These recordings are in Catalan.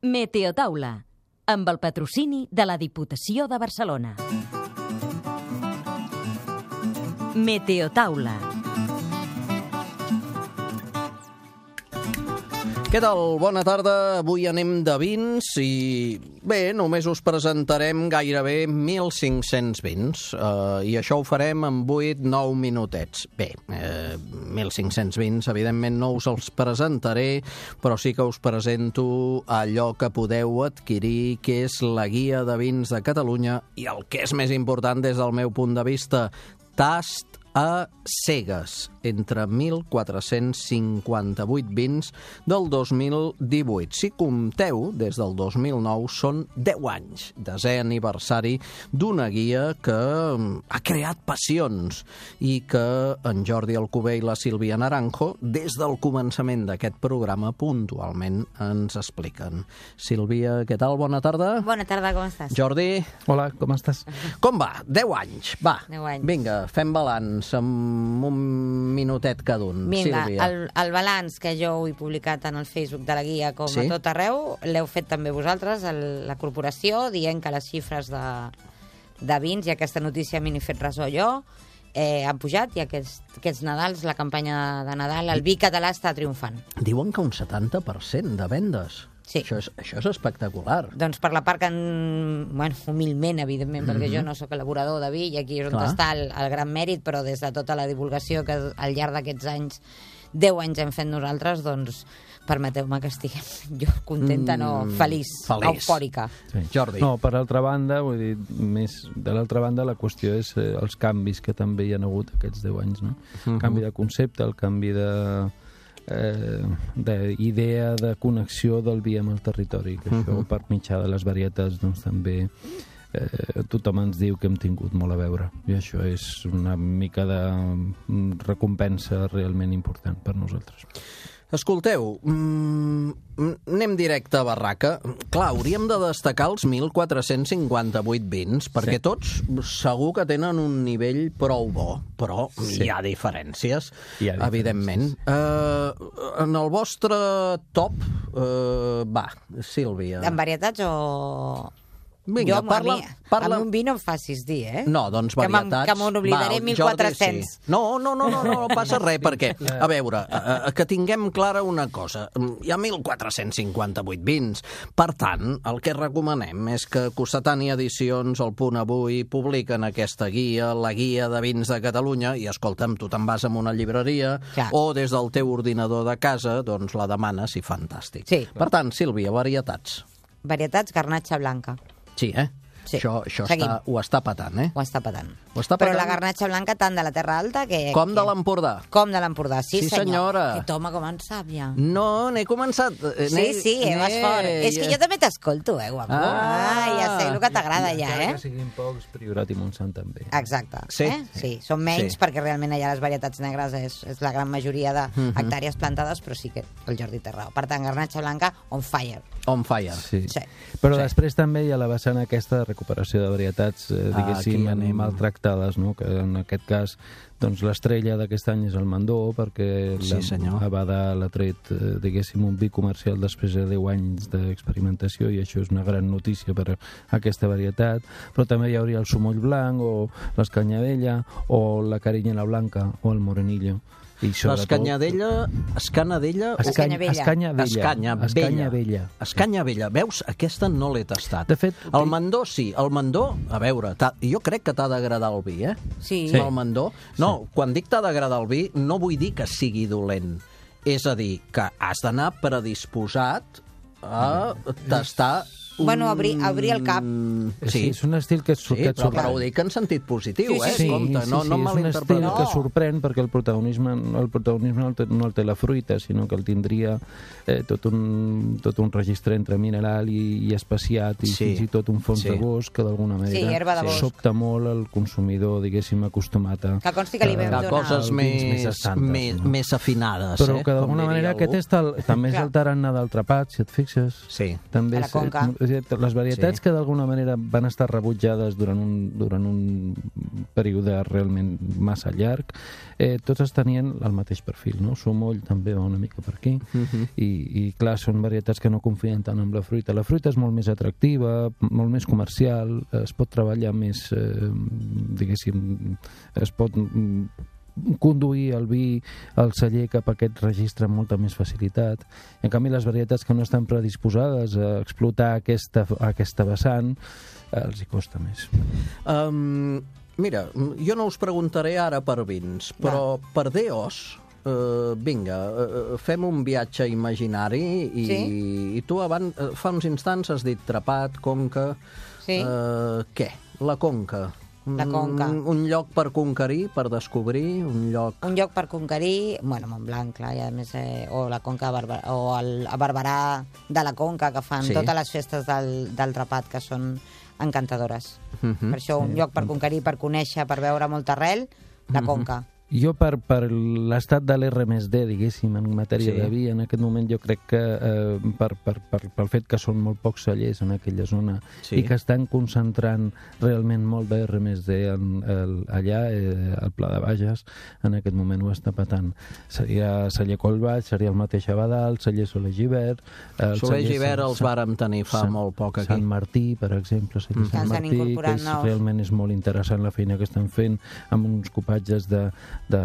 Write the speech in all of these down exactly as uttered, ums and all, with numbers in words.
Meteotaula, amb el patrocini de la Diputació de Barcelona. Meteotaula. Què tal? Bona tarda. Avui anem de vins i, bé, només us presentarem gairebé mil cinc-cents vins. Uh, I això ho farem en vuit nou minutets. Bé, uh, mil cinc-cents vins, evidentment no us els presentaré, però sí que us presento allò que podeu adquirir, que és la guia de vins de Catalunya i el que és més important des del meu punt de vista, tast a cegues, entre mil quatre-cents cinquanta-vuit vins del dos mil divuit. Si compteu, des del dos mil nou són deu anys, desè aniversari d'una guia que ha creat passions i que en Jordi Alcover i la Sílvia Naranjo, des del començament d'aquest programa, puntualment ens expliquen. Sílvia, què tal? Bona tarda. Bona tarda, com estàs? Jordi. Hola, com estàs? Com va? deu anys. Va, deu anys. Vinga, fem balanç amb un minutet cada un. Vinga, Sílvia. el, el balanç que jo ho he publicat en el Facebook de la guia com Sí? a tot arreu, l'heu fet també vosaltres, el, la corporació, dient que les xifres de, de vins, i aquesta notícia m'hi he fet ressò jo, eh, han pujat, i aquests, aquests Nadals, la campanya de Nadal, el vi català està triomfant. Diuen que un setanta per cent de vendes. Sí. Això és, això és espectacular. Doncs per la part que, en, bueno, humilment, evidentment, perquè Mhm. jo no sóc elaborador de vi, i aquí és on Clar. està el, el gran mèrit, però des de tota la divulgació que al llarg d'aquests anys, deu anys hem fet nosaltres, doncs permeteu-me que estiguem jo contenta, no Mm, feliç, feliç. eufòrica. Sí. Jordi. No, per altra banda, vull dir, més de l'altra banda, la qüestió és eh, els canvis que també hi ha hagut aquests deu anys, no? Mhm. El canvi de concepte, el canvi de eh, d'idea de connexió del vi amb el territori, que això Mhm. per mitjà de les varietats doncs també eh, tothom ens diu que hem tingut molt a veure, i això és una mica de mm, recompensa realment important per nosaltres. Escolteu, mm, anem directe a barraca. Clar, hauríem de destacar els mil quatre-cents cinquanta-vuit vins, perquè Sí. tots segur que tenen un nivell prou bo, però Sí. hi ha diferències, Hi ha diferències. evidentment. Uh, en el vostre top, uh, va, Sílvia. En varietats o... Vinga, jo, parla- a mi, parla- amb un vi no em facis dir, eh? No, doncs Que me'n- varietats... que me n'oblidaré Va, mil Jordi, quatre-cents. sí. No, no, no, no, no passa res, perquè, a veure, a, a, que tinguem clara una cosa. Hi ha mil quatre-cents cinquanta-vuit vins. Per tant, el que recomanem és que Cossetània Edicions, El Punt Avui, publiquen aquesta guia, la guia de vins de Catalunya, i escolta'm, tu te'n vas a una llibreria, Clar. o des del teu ordinador de casa, doncs la demanes i fantàstic. Sí. Per tant, Sílvia, varietats. Varietats garnatxa blanca. Sí, eh? Sí. Això, això Seguim. està, ho està patant, eh? Ho està patant. Ho està Però patant. la garnatxa blanca tant de la Terra Alta que... Com que... de l'Empordà. Com de l'Empordà, sí, Sí, senyor. senyora. Aquest home com en sap ja. No, n'he començat... eh, Sí, n'he- sí, eh, vas n'he- fort. És que jo també t'escolto, eh, guapo. Ah. Ah, ja sé el que t'agrada ja, Encara eh? que siguin pocs, Priorat i Montsant també. Exacte. Sí. Eh? Sí, són menys Sí. perquè realment allà les varietats negres és, és la gran majoria d'hectàrees plantades, però sí que el Jordi té raó. Per tant, garnatxa blanca on fire. On fire. Sí. Sí. Però Sí. després també hi ha la vessant aquesta de recuperació de varietats, eh, Ah, diguéssim, aquí anem. maltractades, no? Que en aquest cas doncs l'estrella d'aquest any és el Mandó, perquè Sí, senyor. Abada l'ha tret, eh, diguéssim, un vi comercial després de deu anys d'experimentació, i això és una gran notícia per a aquesta varietat. Però també hi hauria el Sumoll Blanc, o l'Escanyadella, o la Carinyena Blanca, o el Morenillo. I sobretot- L'Escanyadella... Escanadella... Escany- Escanyavella. Escanyavella. Escanyavella. Escanyavella. Escanyavella. Veus? Aquesta no l'he tastat. De fet, el Mandó sí. El Mandó, a veure, t'ha- jo crec que t'ha d'agradar el vi, eh? Sí. Sí. El Mandó. No, quan dic t'ha d'agradar el vi, no vull dir que sigui dolent. És a dir, que has d'anar predisposat a tastar... Bueno, obrir- obrir el cap. Sí, és un estil que, et sur- Sí, que et però, però sorprèn. ho dic en sentit positiu, Sí, sí, eh? sí. Compte, no, no és un estil malinterpreteu. que sorprèn perquè el protagonisme, el protagonisme no, el té, no el té la fruita, sinó que el tindria eh, tot, un, tot un registre entre mineral i, i espaciat, i Sí. fins i tot un fons Sí. de bosc que d'alguna Sí, manera herba de bosc. sobta molt el consumidor, diguéssim, acostumat a... Que consti que li vam De donar. coses Els vins més, més estàndards, més, no? més afinades, Però eh? que Com d'alguna diria manera algú. aquest és el, també és Clar. el tarannà del trapat, si et fixes. Sí. També A la és, conca. les varietats Sí. que d'alguna manera van estar rebutjades durant un, durant un període realment massa llarg, eh, totes tenien el mateix perfil, no? Sumoll també va una mica per aquí, Mhm. i, i clar, són varietats que no confien tant en la fruita. La fruita és molt més atractiva, molt més comercial, es pot treballar més, eh, diguéssim, es pot mm, conduir el vi, el celler cap a aquest registre amb molta més facilitat. En canvi, les varietats que no estan predisposades a explotar aquesta, aquesta vessant, eh, els hi costa més. Um, mira, jo no us preguntaré ara per vins, però Va. per D Os, uh, vinga, uh, fem un viatge imaginari i, Sí. i tu abans, fa uns instants has dit Trepat, Conca... Sí. Uh, què? La Conca. La Conca. Un, un lloc per conquerir, per descobrir, un lloc... Un lloc per conquerir, bueno, Montblanc, clar, i a més, eh, o la Conca, de Barberà, o el a Barberà de la Conca, que fan Sí. sí. totes les festes del, del Trepat, que són encantadores. Uh-huh. Per això, un lloc per conquerir, per conèixer, per veure molta arrel, la Conca. Jo, per, per l'estat de l'R més D, diguéssim, en matèria Sí. de vi, en aquest moment jo crec que eh, per, per, per, pel fet que són molt pocs cellers en aquella zona Sí. i que estan concentrant realment molt de R més D en, el, allà, eh, al Pla de Bages, en aquest moment ho està patant. Seria celler Collbaix, seria el mateix Abadal, celler Soler Gibert... El Soler Gibert els vàrem tenir fa Sant, molt poc aquí. Sant Martí, per exemple, celler Mm. Sant Que s'han Martí, que incorporat és, nous. realment és molt interessant la feina que estan fent amb uns copatges de, de,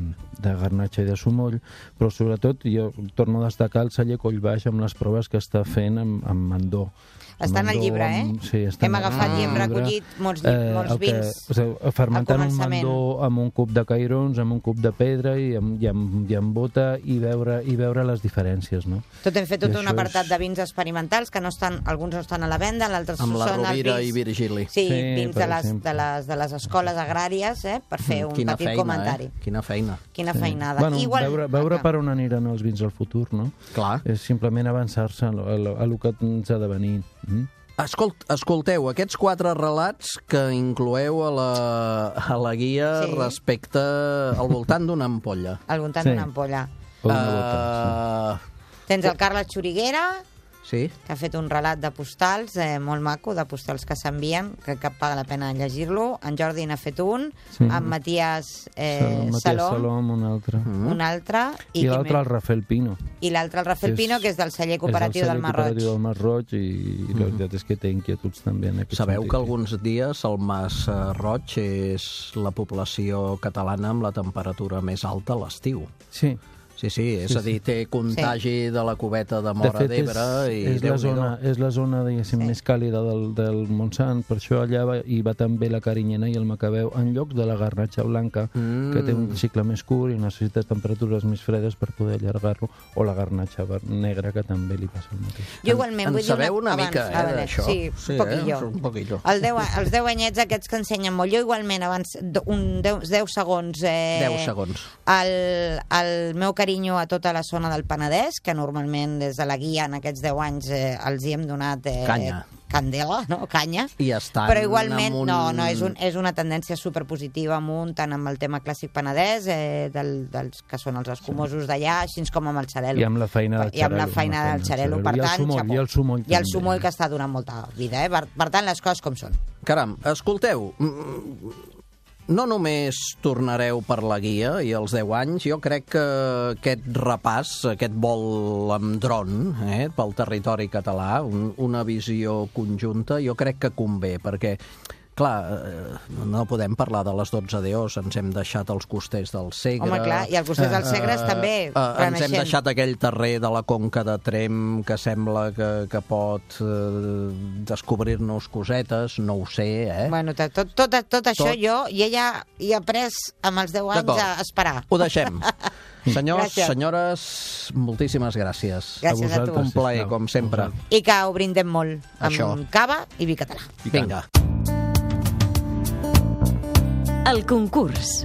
de garnatxa i de sumoll, però sobretot jo torno a destacar el celler Collbaix amb les proves que està fent amb, amb Mandó. Està en el Mandó, llibre, eh? amb- sí, està Hem en el agafat i hem llibre. recollit molts, lli- molts el que- vins o sigui, fermentant al un començament. mandó amb un cub de cairons, amb un cub de pedra i amb, i amb, i amb bota i veure, i veure les diferències, no? Tot hem fet tot I un això apartat és- de vins experimentals, que no estan, alguns no estan a la venda, l'altres Amb la són els Rovira vins... i Virgili. Sí, Sí, vins per de les, exemple. de, les, de les escoles agràries, eh, per fer un Quina petit feina, comentari. eh? Quina feina. Quina Sí. feinada. Bueno, Igual... veure, veure per on aniran els vins al futur, no? Clar. És simplement avançar-se a, lo- a, lo- a lo que ens ha de venir. Mm? Escolt, escolteu, aquests quatre relats que incloeu a la, a la guia Sí. respecte al voltant d'una ampolla. Al voltant Sí. d'una ampolla. O una bota, Uh, Tens el Carles Xuriguera, sí? que ha fet un relat de postals eh, molt maco, de postals que s'envien, que, que paga la pena llegir-lo. En Jordi n'ha fet un, Sí. en Matías sí. eh, Matías Salom, Salom, un altre. Mm. un altre, I, qui l'altre, més? el Rafael Pino. I l'altre, el Rafael És- Pino, que és del celler És cooperatiu el del celler Mar Roig. cooperatiu del Mar Roig i la veritat és que té inquietuds també en aquest Sabeu sentit. que alguns dies el Mas eh, Roig és la població catalana amb la temperatura més alta a l'estiu. Sí. Sí, sí, és Sí, a dir, té contagi de la cubeta de De Móra fet, d'Ebre és, i és, la Déu-n'hi-do. zona, és la zona, diguéssim, Sí. més càlida del, del Montsant, per això allà va, hi va també la carinyena i el macabeu en lloc de la garnatxa blanca, Mm. que té un cicle més curt i necessita temperatures més fredes per poder allargar-lo, o la garnatxa ver- negra, que també li passa el mateix. Jo igualment en vull dir sabeu una, una abans, mica, eh, a veure, d'això? Sí, Sí, un poquillo. eh? Un poquillo. El deu, els deu anyets aquests que ensenyen molt. Jo igualment, abans, d- un deu, deu segons... Eh, deu segons. El, el meu carinyo a tota la zona del Penedès, que normalment des de la guia en aquests deu anys eh, els hi hem donat... Eh, Canya. Candela, no? Canya. I estan Però igualment, amb un... no, no, és, un, és una tendència superpositiva amunt, tant amb el tema clàssic penedès, eh, del, dels que són els escumosos d'allà, així com amb el xarel·lo. I amb la feina del I amb la xarel·lo, feina amb la del feina xarel·lo, del per xarel·lo. I el tant... sumoll, xapó. i el sumoll I el també. sumoll que està donant molta vida, eh? Per, per tant, les coses com són. Caram, escolteu, mm, no només tornareu per la guia i els deu anys, jo crec que aquest repàs, aquest vol amb dron eh, pel territori català, un, una visió conjunta, jo crec que convé, perquè clar, eh, no podem parlar de les dotze D Os, ens hem deixat els costers del Segre... Home, clar, i els costers del Segre també eh, ens hem reneixent. deixat aquell terrer de la Conca de Tremp que sembla que, que pot eh, descobrir-nos cosetes, no ho sé, eh? Bueno, tot, tot, tot, tot això Tot. jo, i ella hi ha après amb els deu anys D'acord. a esperar. Ho deixem. Senyors, Gràcies. senyores, moltíssimes gràcies. Gràcies a tu. Un plaer, com sempre. I que ho brindem molt amb Això. cava i vi català. Vinga. El concurs.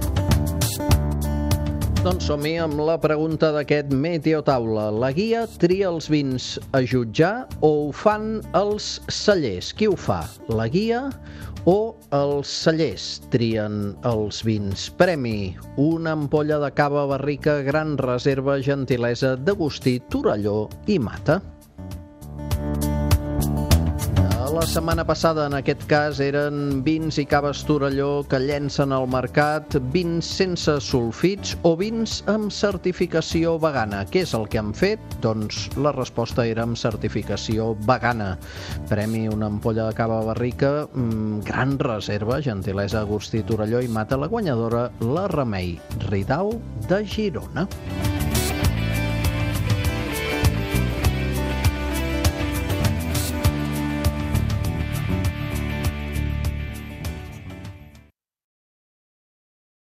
Doncs som-hi amb la pregunta d'aquest Meteotaula. La guia tria els vins a jutjar o ho fan els cellers? Qui ho fa? La guia o els cellers trien els vins? Premi: una ampolla de cava barrica Gran Reserva Gentilesa d'Agustí, Torelló i Mata. la setmana passada, en aquest cas, eren vins i caves Torelló que llencen al mercat vins sense sulfits o vins amb certificació vegana. Què és el que han fet? Doncs la resposta era amb certificació vegana. Premi una ampolla de cava barrica, mmm, gran reserva, gentilesa Agustí Torelló, i mata la guanyadora, la Remei Ridau de Girona.